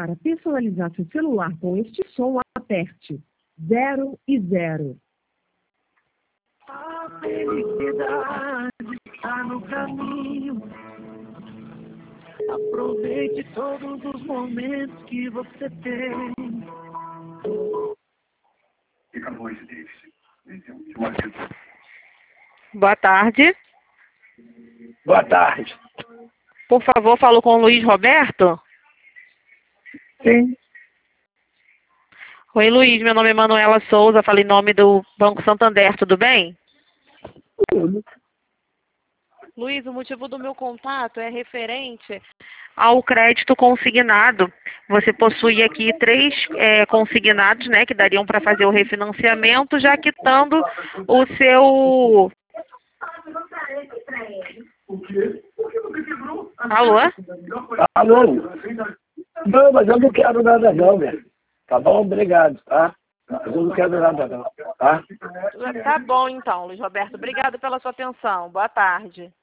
Para personalizar seu celular com este som, aperte 0 e 0. A felicidade está no caminho. Aproveite todos os momentos que você tem. Boa tarde. Boa tarde. Por favor, falo com o Luiz Roberto. Sim. Oi, Luiz. Meu nome é Manuela Souza. Falo em nome do Banco Santander. Tudo bem? Tudo. Luiz, o motivo do meu contato é referente ao crédito consignado. Você possui aqui 3 consignados, né, que dariam para fazer o refinanciamento, já quitando o seu... Alô? Alô? Não, mas eu não quero nada não, velho. Tá bom? Obrigado, tá? Mas eu não quero nada não, tá? Tá bom, então, Luiz Roberto. Obrigado pela sua atenção. Boa tarde.